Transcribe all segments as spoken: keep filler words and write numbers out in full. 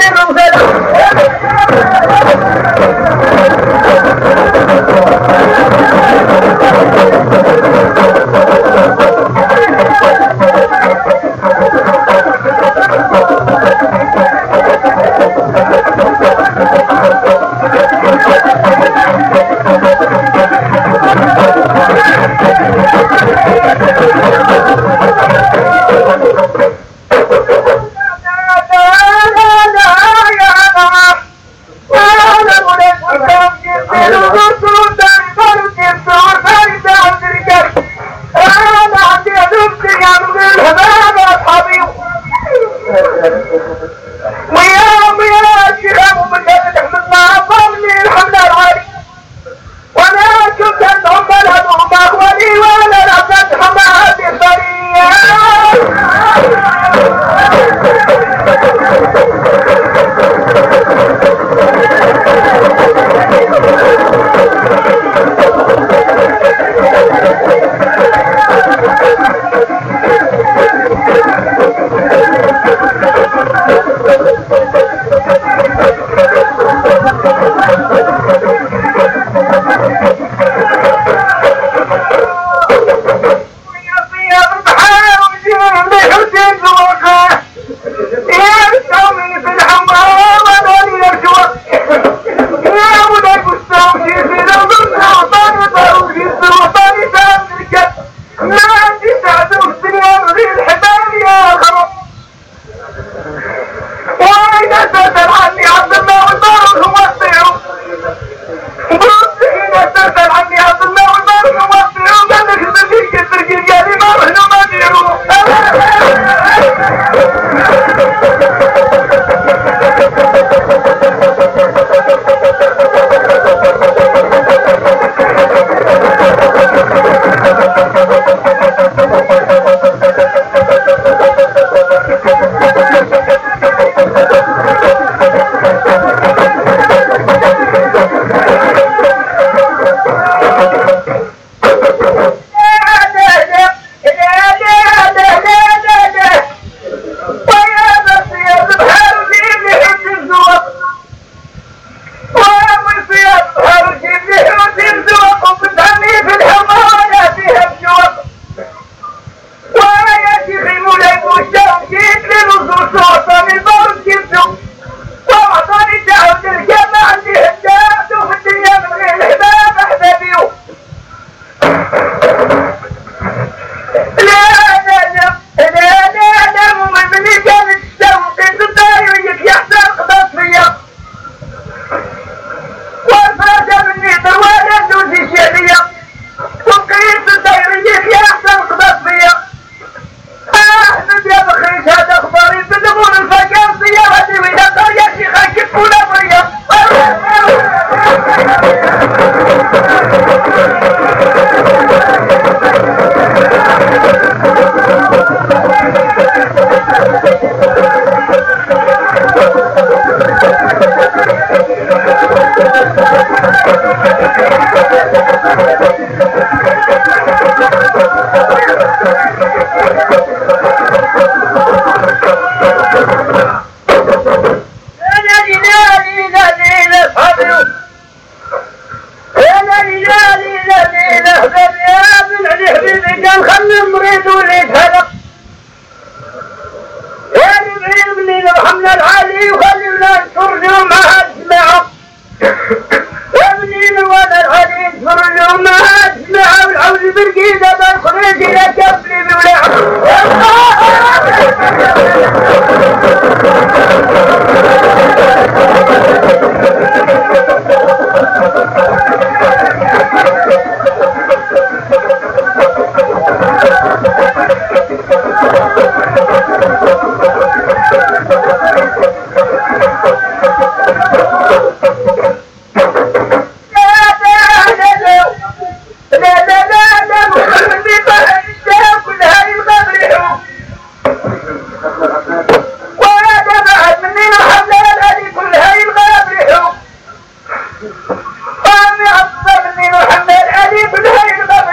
محمد علي بن هيثم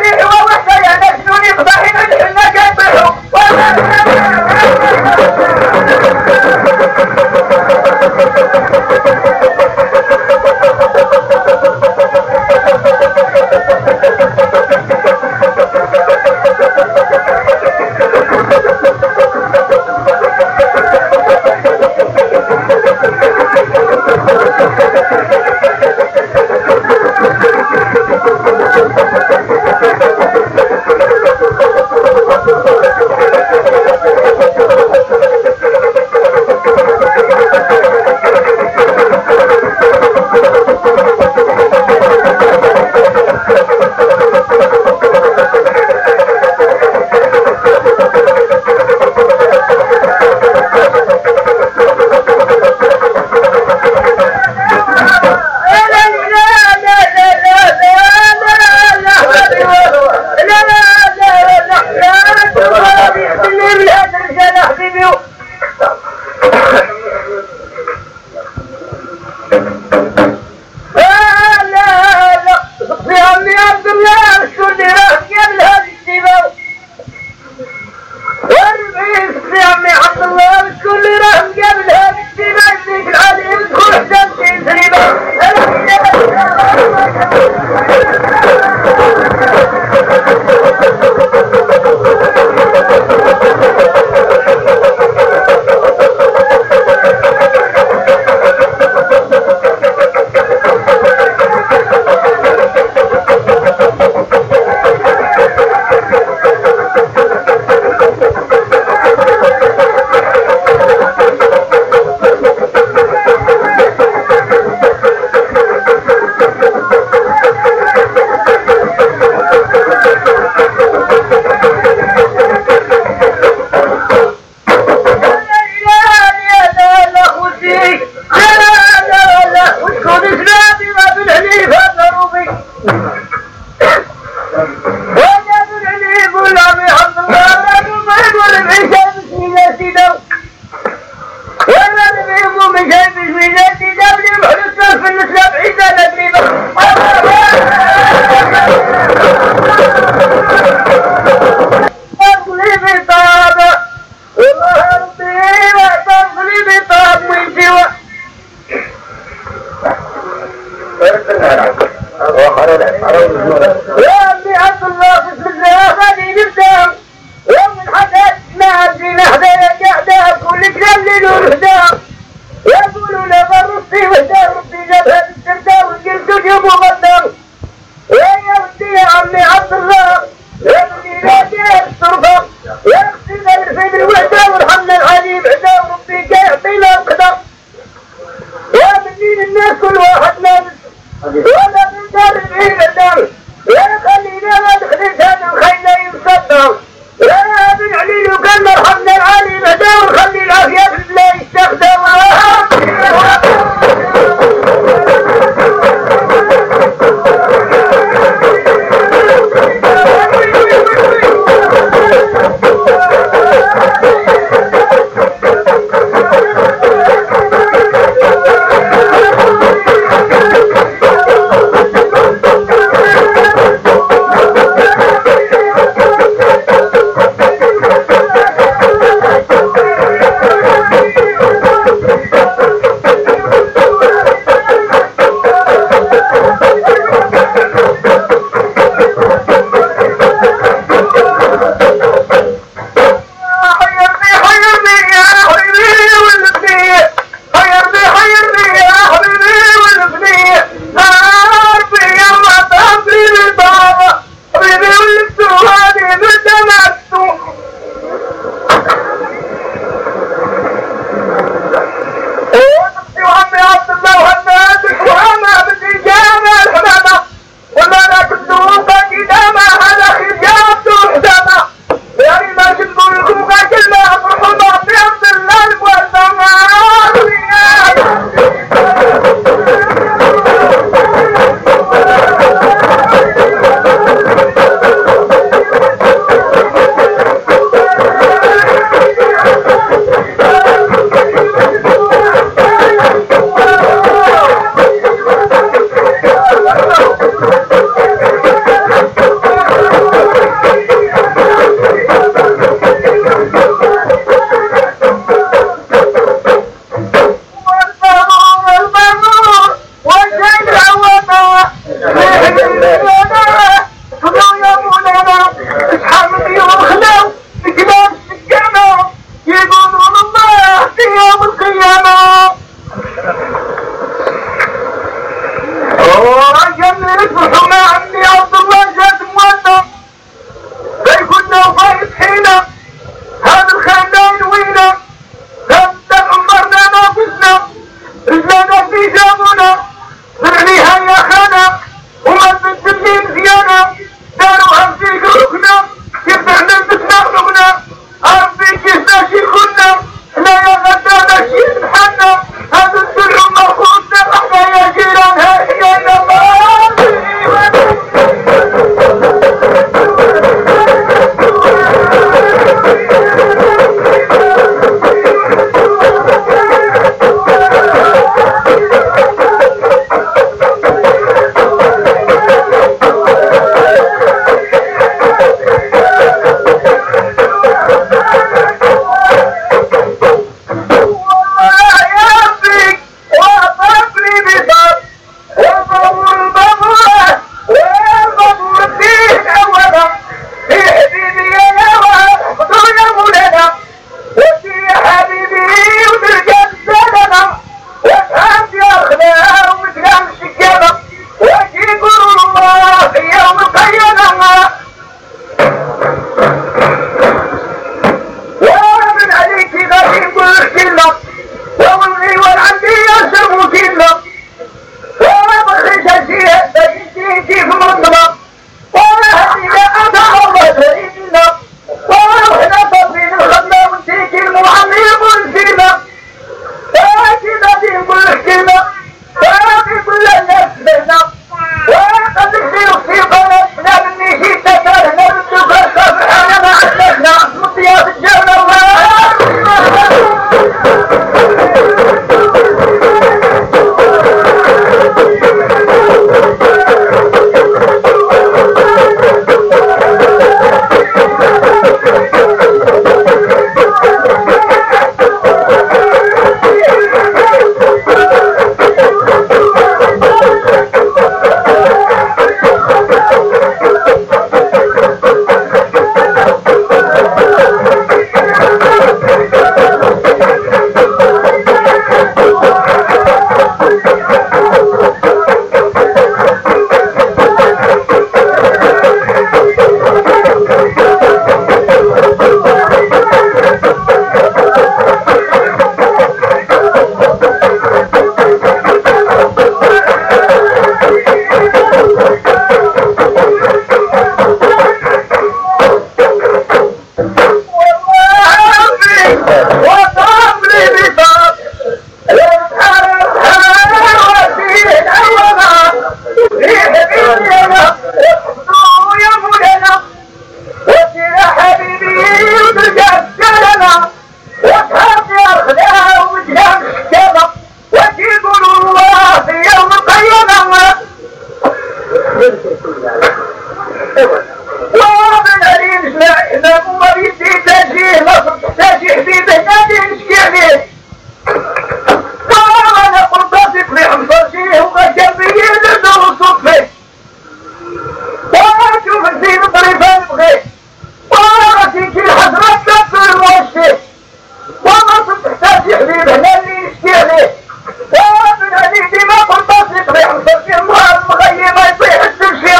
يا ابن عبد الله ومن عليه نسمع إذا ما بيدي تاجيه مصر تحتاج حبيب هنا نشكي عليه وانا قلت اصيب عنصر فيه وقد جنبي يدر الصدفة وانا اشوف الزين طريفان بغيت وانا رسيك الحسرات تكسر الموشي ومصر تحتاج حبيب هنا اللي نشكي عليه ومن عليه ديما قلت اصيب عنصر فيه المغيب ما يطيح السلشي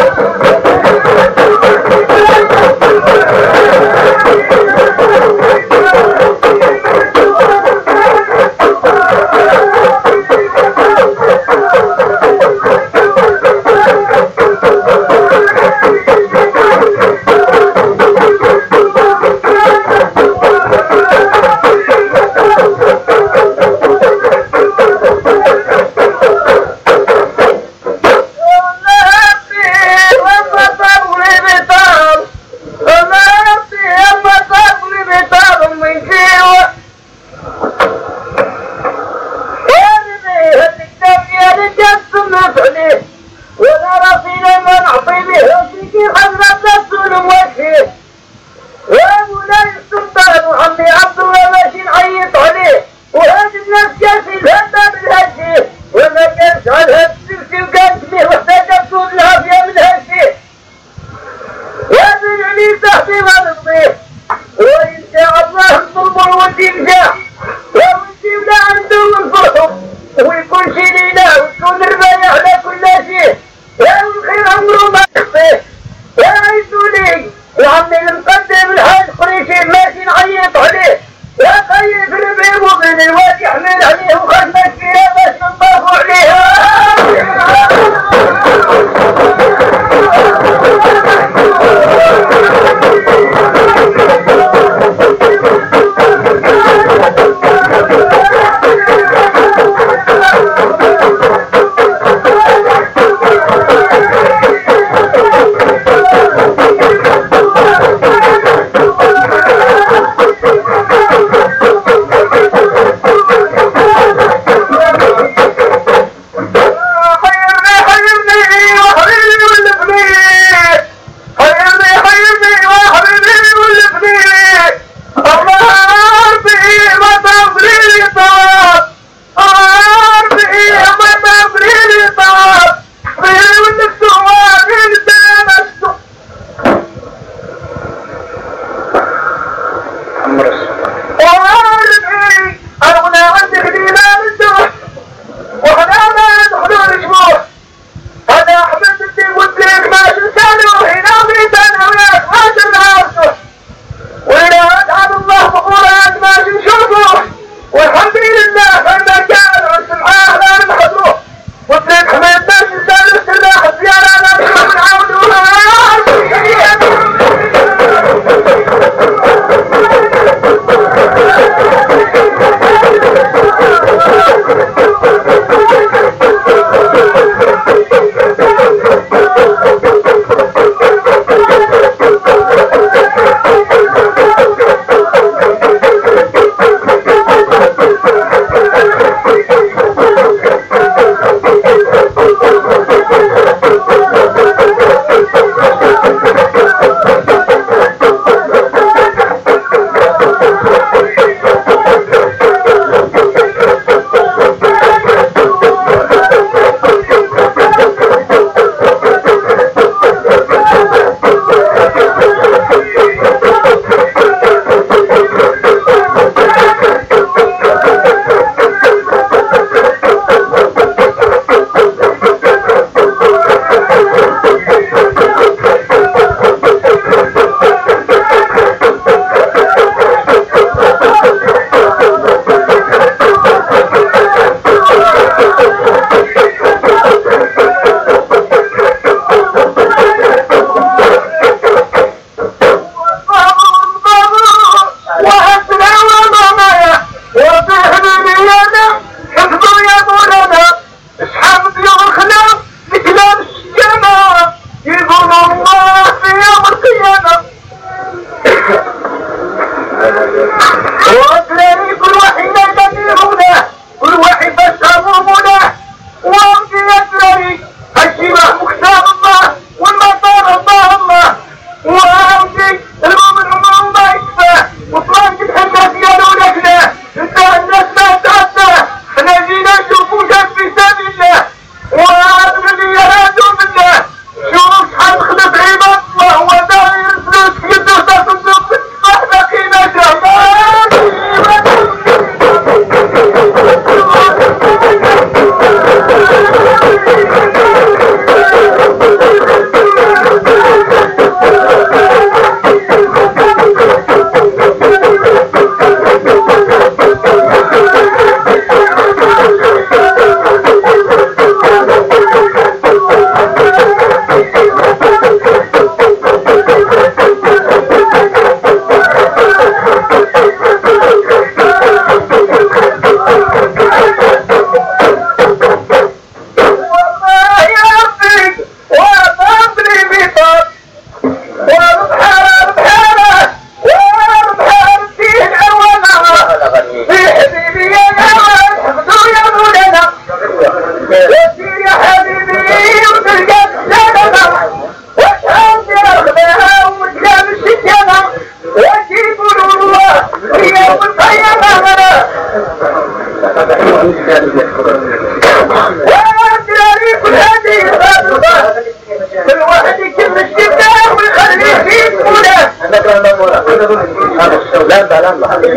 الله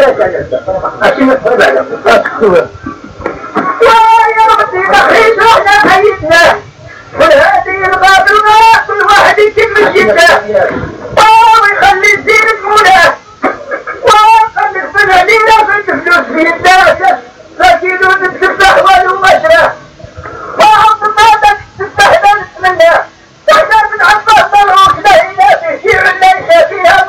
ويا ربي بخيت احنا حيتنا والهادي الغادرنا كل واحد يتم الشدة ويخلي الدين بمولاه وخلي الفن لينا في الفلوس في الداسة لكن تفتح والو مشراه وعبد الله تستهدى نتمنى واحنا من عباس ملعوش لهينا في شيع ليس فيها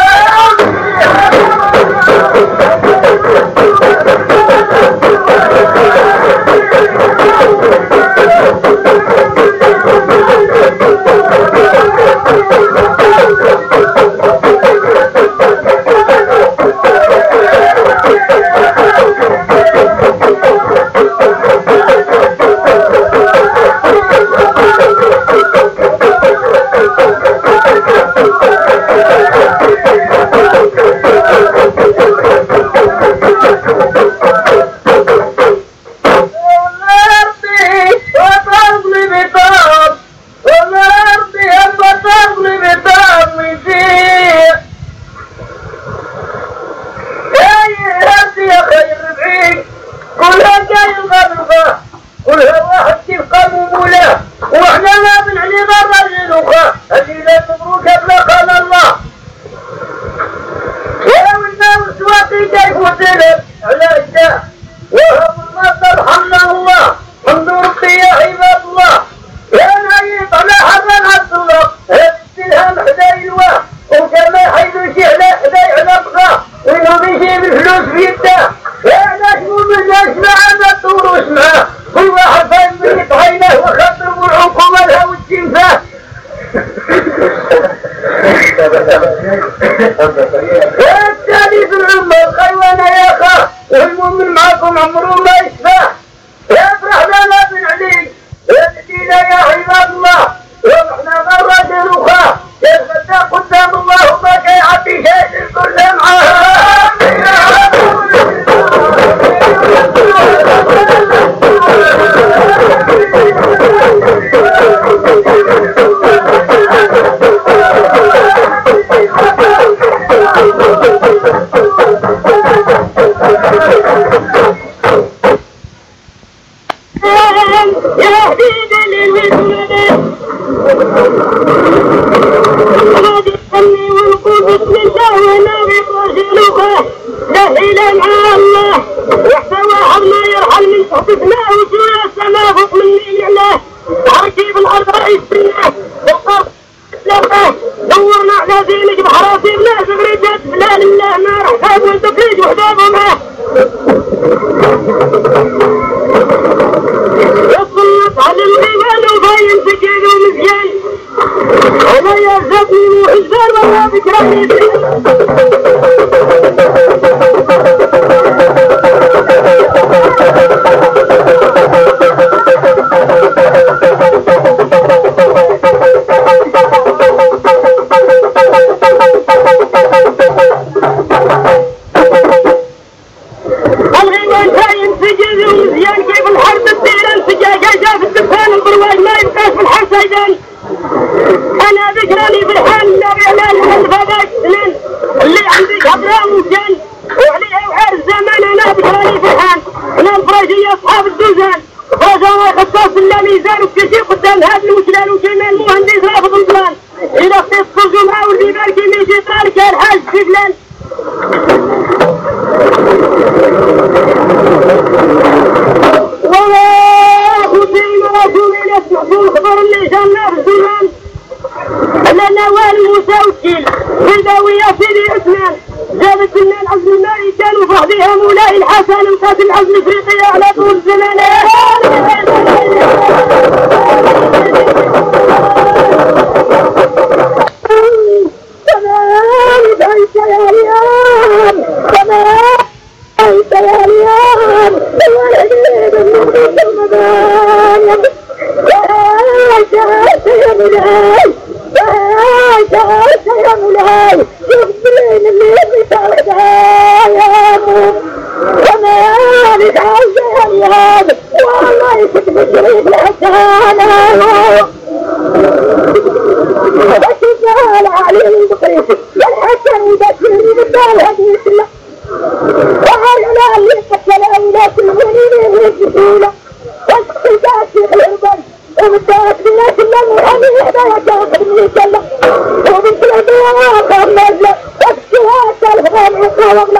والثالث العمر خيوانا يا اخا والمؤمن معكم عمره ما يشفى يفرح لنا بن علي يهدينا يا عباد الله ورحنا غرد الاخا يتفتى قدام الله وما كيعطي شيء الكل معاه جاكر من يسلم ومن الأدواء خام نازلة والسوات الغام عقاوغلة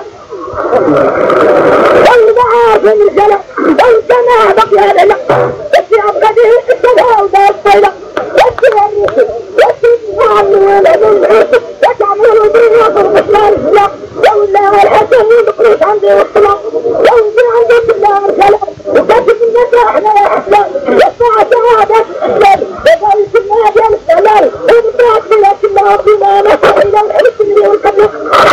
والمعاف من الجلع والسماء بقي هلالة والسياب قدير السماء ودا الصيلة والسياب روحي والسياب ولد العيسى وتعملوا بيه وضربتنا الفلاق والله والحسن والبقروس عندي والطلاق والله عندي بالله رجالة وكاتب الناس احنا يا حسلان والساعة سعادة الاسلام وقال كنا ديال السلال ومضاعت بلاد الله بما نصر الى الحرس اللي والقبلق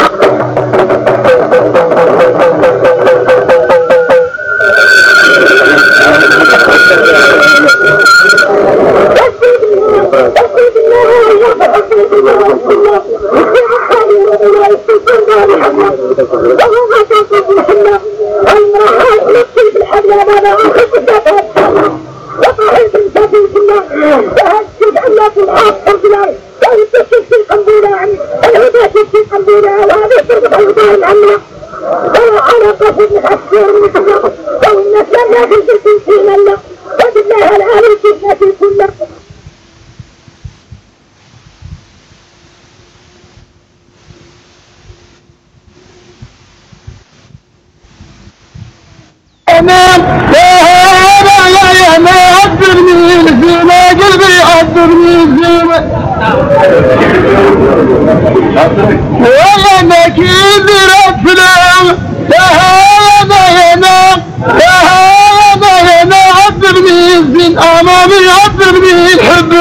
ويانا كبير الفلام تهانا يانا تهانا يانا عذبني الزين امامي عذبني الحب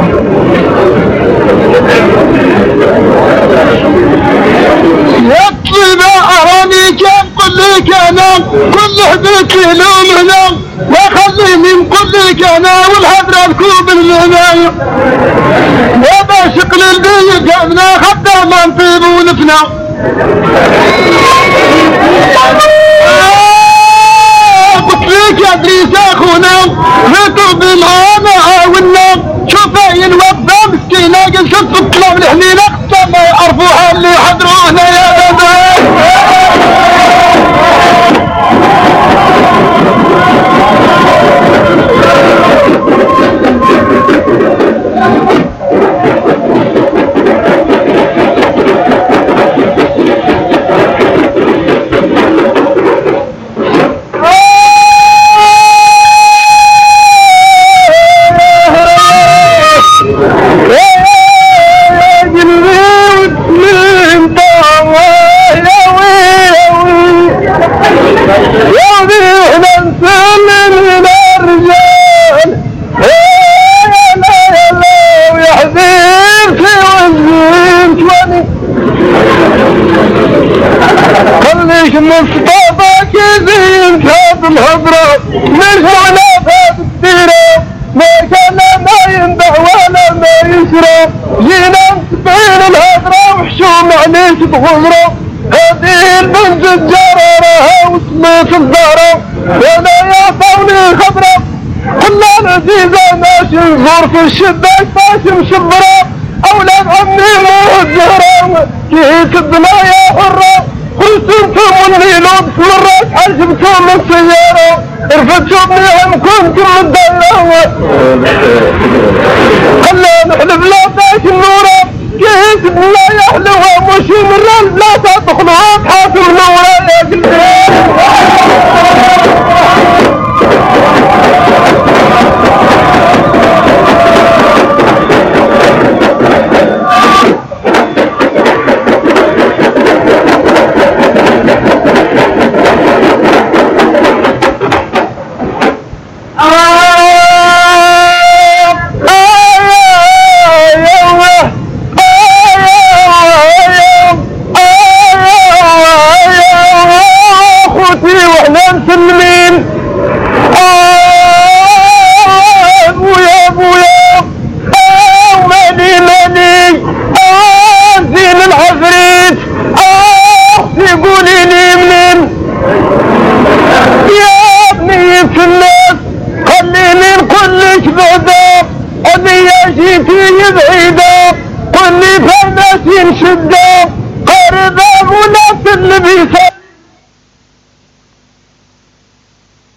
يطلب اراني كم قل لك انا كل حدث لومنا وخليني نقول لك انا والحضره الكوب المنايا وباشق للبيت جابنا خدامة نطيب ونفنا قلت ليك يا ادريس اخونا نطلب معانا عاونا شوفين وضع مسكينة قل شوف الطلاب الحنينة حتى ما يعرفوها اللي حضرونا يا بابا مصطفى كذين كاب الهضرة من هنا فات السيرة ما كان ما ينبع ولا ما يسرى جينا نسبين الهضرة وحشوم عليك بغزرة هذه البنت الجرارة وسميت الزهرة وانا يا طولي خضرة كنا العزيزة ماشي نزور في الشباك ماشي مشبرة اولاد عمي مو الزهرة كيف الدنيا حرة خلصتم الليلون مرات حجبتم من سيارة رفتم بيهم كنتم الدلوة خلا نحلف لا باش النورة كيف لا يحلوها مش مرة لا تدخلوا حاكم نورة يا قلبي شدة قربة وناس اللي بيسا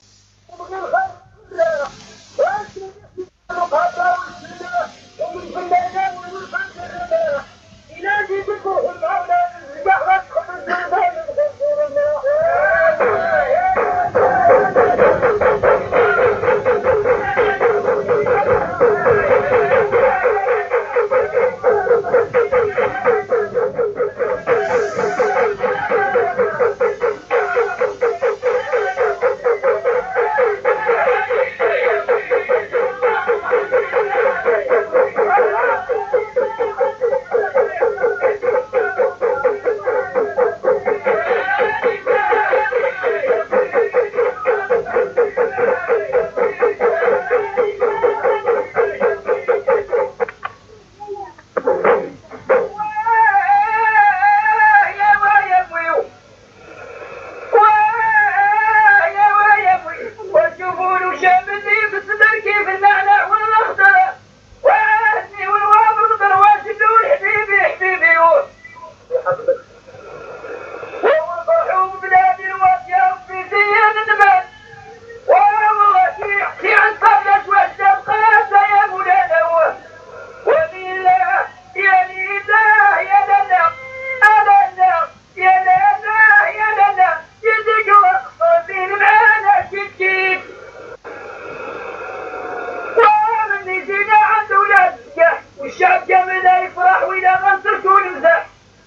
ومن الخير بدا يفرح وإذا غنصرتو نمزح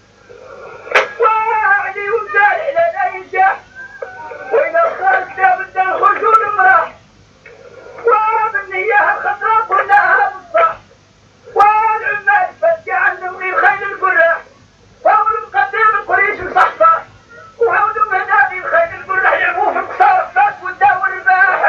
وعلي ومزال على لا ينجح وإذا خرجنا بدنا نخرجو نمرح وبالنية الخضراء كلها بالصح والعمال فتي عنهم من خيل القرح وهو المقدم القريش الصحفة وهو مهدى من خيل القرح يعموه في القصار الصاص والداء والرباح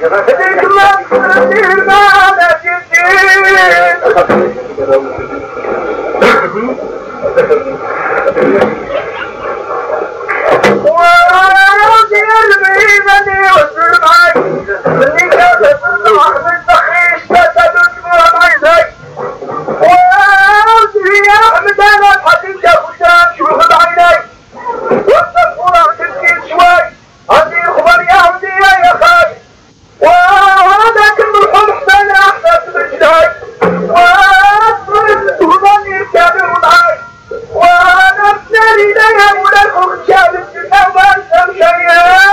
هديك ما تصير ما لا وادي الميزاني والسرعي اللي كانت الواحد التخيش تتدد مرميزي وادي يا احمد انا الحديد يا فتان شوف بعيني والتفورة تسكت شوي عندي خبر يا ودي يا خاي وهذا كل الحب حسين احساس بجداي واصبر الهضاني كابر معاي وانا بناري ليا ولا الخوخ شاب السنة وانسى مشيا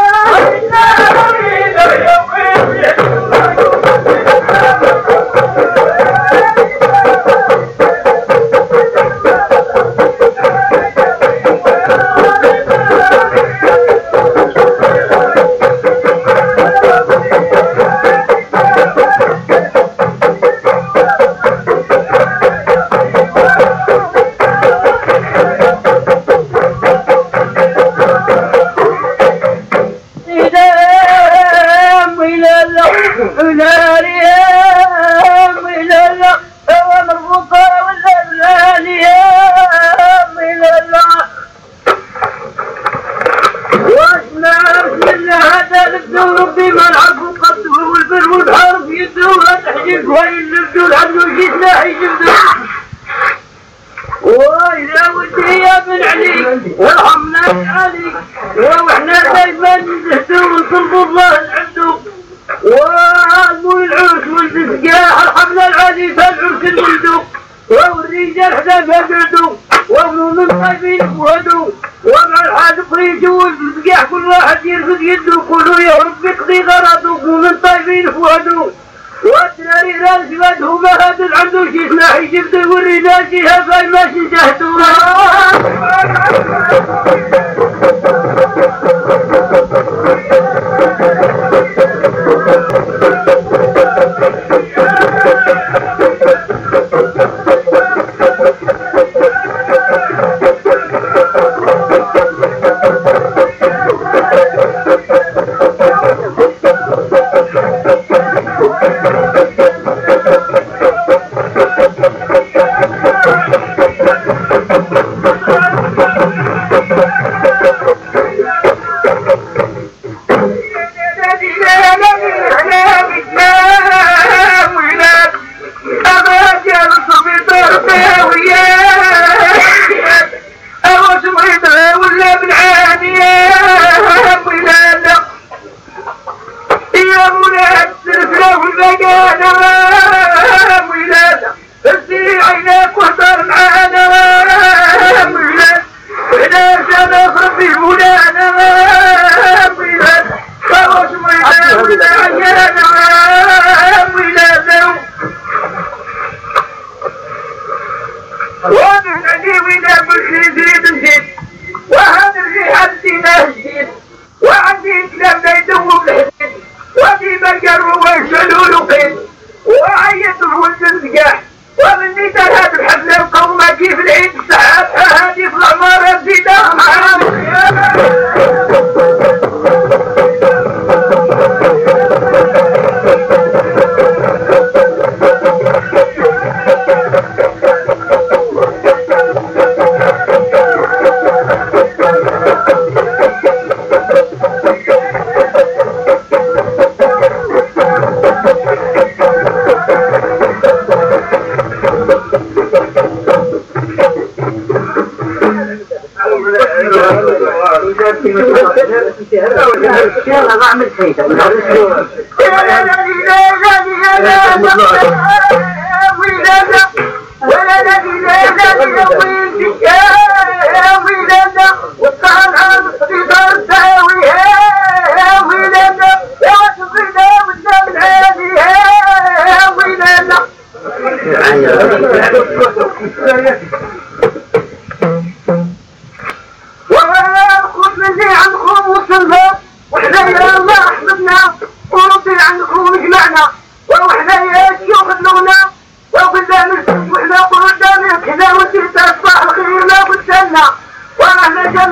يلا بعمل شيء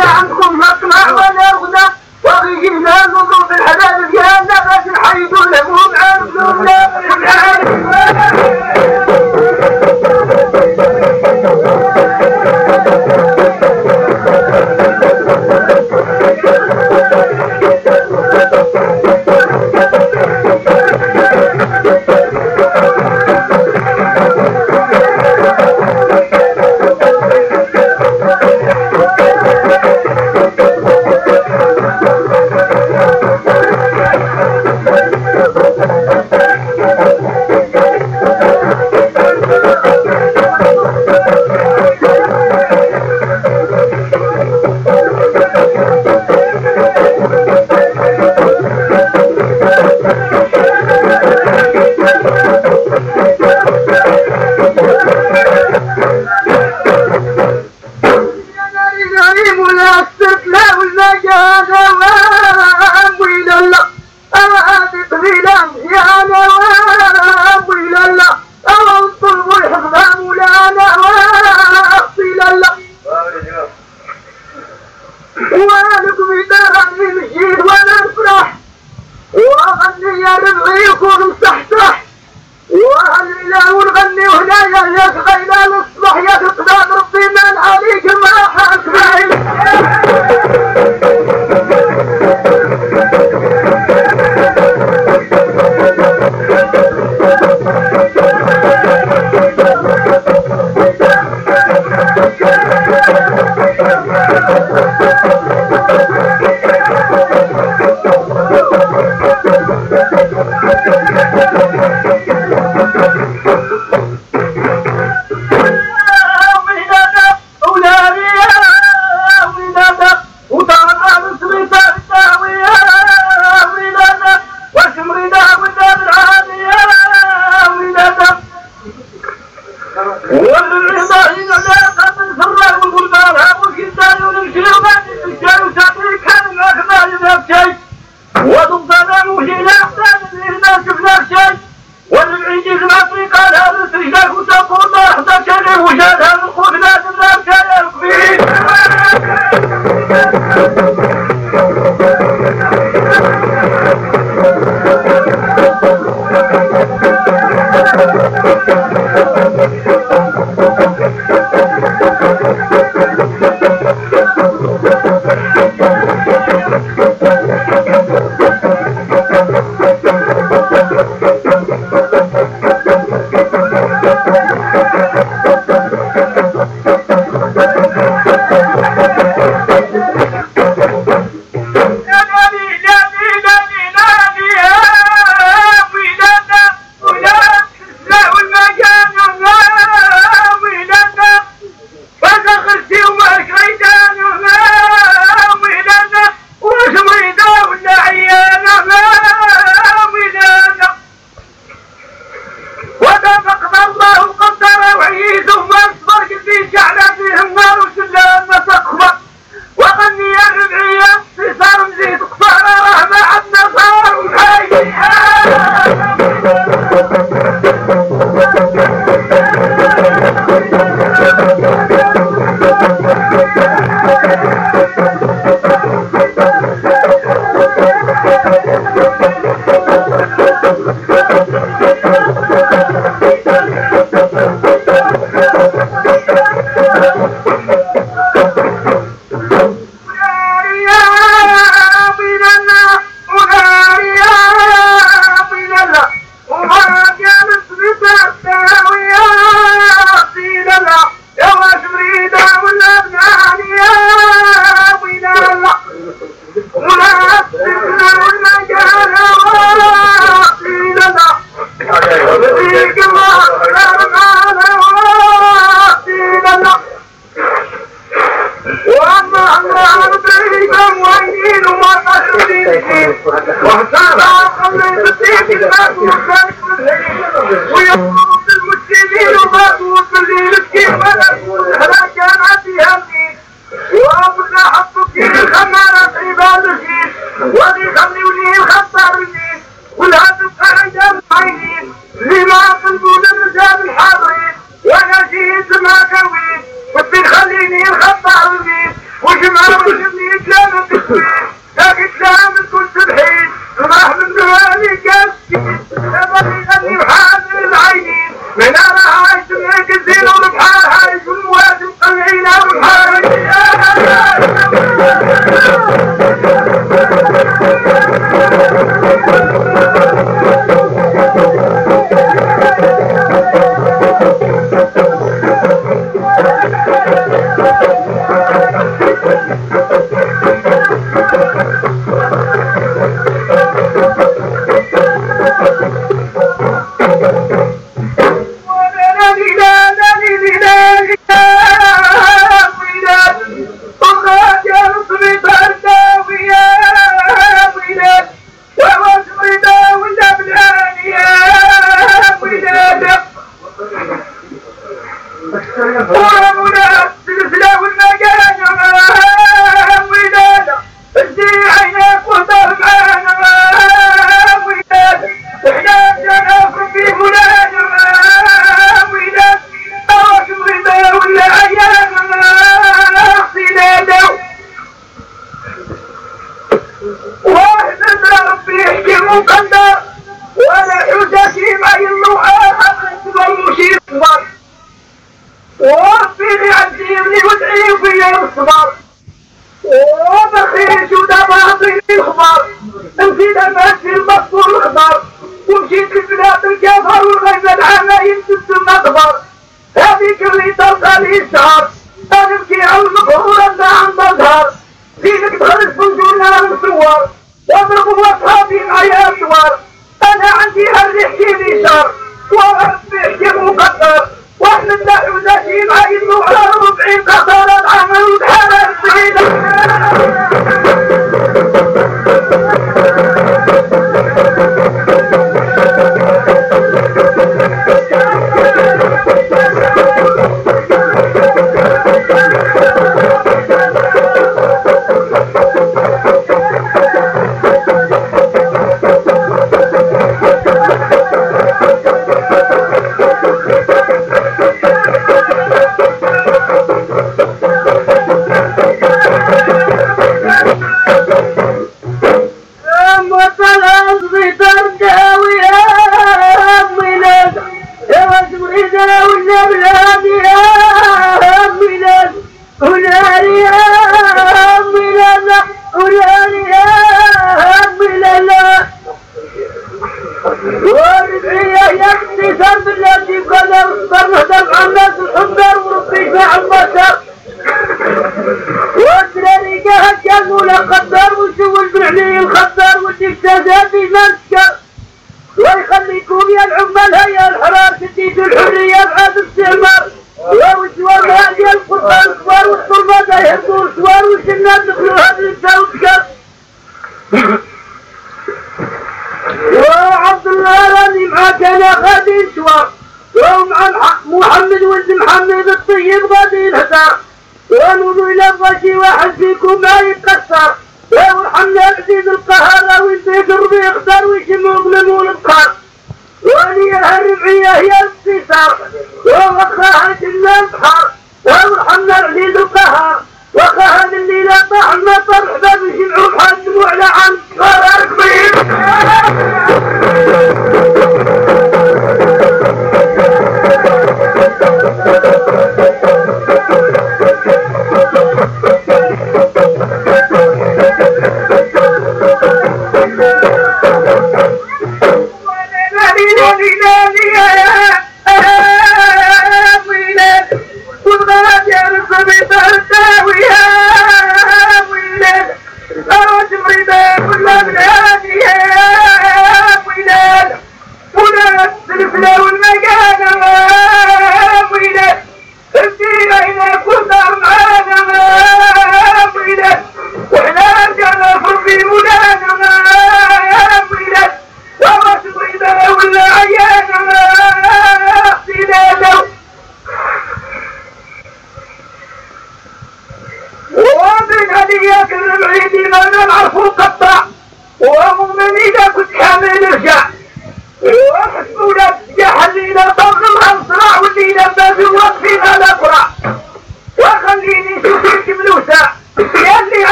عندكم مطمع ولا غنى وغيجينا ننظر في الحلال ديالنا باش نحيدوا له نكون مصحصح وهالإله ونغني وهنايا يا غيلان الصبح يا تقدام ربي من عليك ما حاسبين Thank you. والربعية يكتسر بالذي قدر فرهدم عن الناس الحمدر وربي فاع البشر والدراري هجل ولا قدر وسوى البرعلي الخدر والدكتازات بمسكر ويخليكم يا العمال هيا الحرار تديتوا الحرية بعد استعمار وسوار هذه القرآن سوار والطلبة يهدوا سوار والجنات دخلوا هذه التوكر وعبد الله راني معاك انا غادي سوار ومع محمد ولد محمد الطيب غادي الهدى ونقولوا الى بغى واحد فيكم ما يتكسر وارحمنا العزيز القهار وانت قربي يختار ويشم يظلمون القهر وليها الربعية هي الانتصار ووخاها جنة البحر وارحمنا العزيز القهار وخاها اللي لا طاح المطر حباب يجمعوا بحال دموع على عن صغار كبير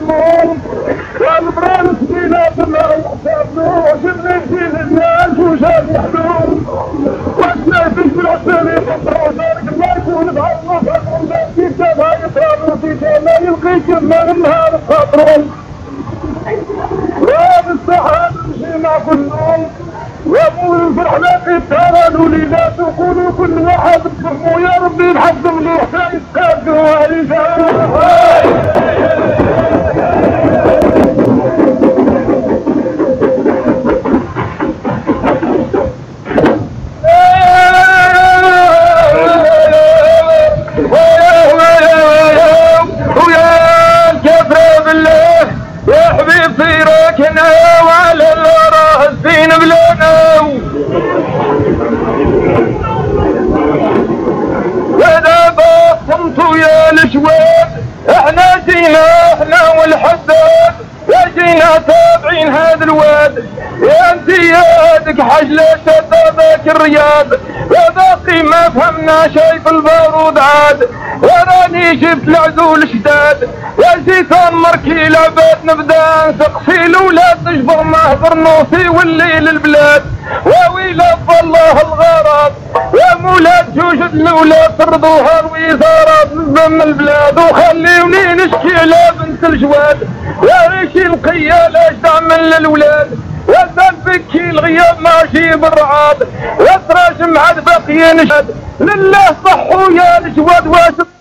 النوم والبران سكينة ما يحسبوش النسين الناس وشاد يحلوم واسنا فيك بالعساني خطروا دارك ما يكون بهالنصر ومدان في كتابها يطرابوا في ما يلقيك ما النهار خاطرون وبالصحة نمشي مع كلهم وابوي فرحنا في الترى وليدات وقولوا كل واحد بفهمه يا ربي نحفظهم له حتى يستاذوا ويا الكفر بالله يا حبيب صيركنا وعلى الله الزين بلانا واذا بصمتوا يا الشواب احنا جينا احنا والحداد يا جينا تابعين هذا الواد يا انت يادك حجلة شدادك الرياض يا باقي ما فهمنا شي في البارود عاد وراني جبت العزول شداد يا شيطان مركي العباد نبدا نسقسي الاولاد نجبر مهبر نوصي والليل البلاد وويلاد الله الغراب يا مولاد جوجد الاولاد ترضوها الوزارات من البلاد وخليوني نشكي على بنت الجواد يا ريشي القيا لاش تعمل للولاد يا بكي الغياب ماشي بالرعاد يا تراجم عاد باقيين شاد لله صحوا يا الجواد واش